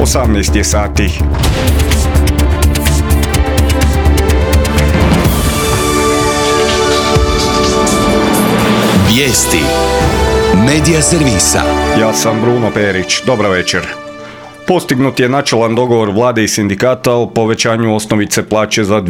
18 je sati. Vijesti Medija servisa. Ja sam Bruno Perić. Dobar večer. Postignut je načelan dogovor vlade i sindikata o povećanju osnovice plaće za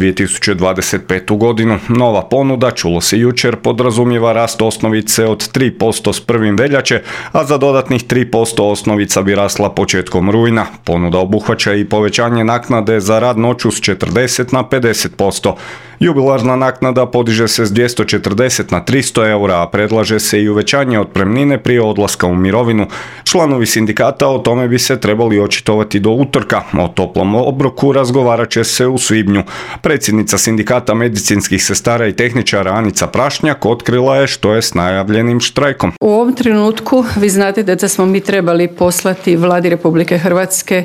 2025. godinu. Nova ponuda, čulo se jučer, podrazumijeva rast osnovice od 3% s 1. veljače, a za dodatnih 3% osnovica bi rasla početkom rujna. Ponuda obuhvaća i povećanje naknade za rad noću s 40 na 50%. Jubilarna naknada podiže se s 240 na 300 eura, a predlaže se i uvećanje otpremnine prije odlaska u mirovinu. Članovi sindikata o tome bi se trebali očitovati do utorka. O toplom obroku razgovarat će se u svibnju. Predsjednica sindikata medicinskih sestara i tehničara Anica Prašnjak otkrila je što je s najavljenim štrajkom. U ovom trenutku vi znate da smo mi trebali poslati Vladi Republike Hrvatske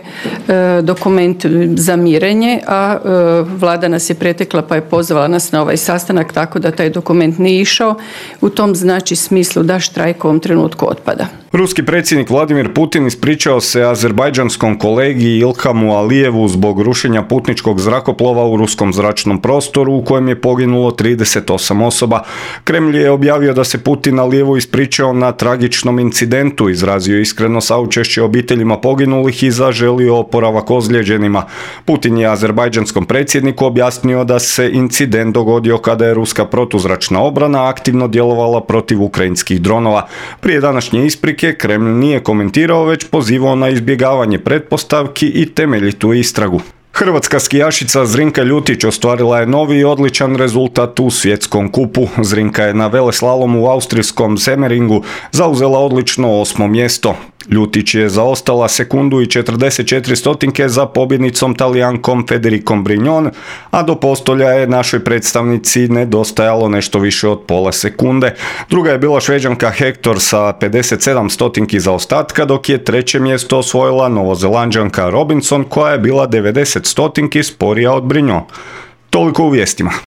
dokument za mirenje, a Vlada nas je pretekla pa je pozvala nas na ovaj sastanak, tako da taj dokument nije išao. U tom znači smislu da štrajk u ovom trenutku otpada. Ruski predsjednik Vladimir Putin ispričao se azerbajdžanskom kolegi Ilhamu Alijevu zbog rušenja putničkog zrakoplova u ruskom zračnom prostoru u kojem je poginulo 38 osoba. Kremlj je objavio da se Putin Alijevu ispričao na tragičnom incidentu, izrazio iskreno saučešće obiteljima poginulih i zaželio oporavak ozlijeđenima. Putin je azerbajdžanskom predsjedniku objasnio da se incident dogodio kada je ruska protuzračna obrana aktivno djelovala protiv ukrajinskih dronova. Prije današnje isprike Kremlj nije komentirao, već pozivao na izbjegavanje pretpostavki i temeljitu istragu. Hrvatska skijašica Zrinka Ljutić ostvarila je novi i odličan rezultat u svjetskom kupu. Zrinka je na veleslalomu u austrijskom Semmeringu zauzela odlično 8. mjesto. Ljutić je zaostala sekundu i 44 stotinke za pobjednicom Talijankom Federikom Brignon, a do postolja je našoj predstavnici nedostajalo nešto više od pola sekunde. Druga je bila Šveđanka Hector sa 57 stotinki zaostatka, dok je treće mjesto osvojila Novozelanđanka Robinson koja je bila 90 stotinki sporija od Brignon. Toliko u vijestima.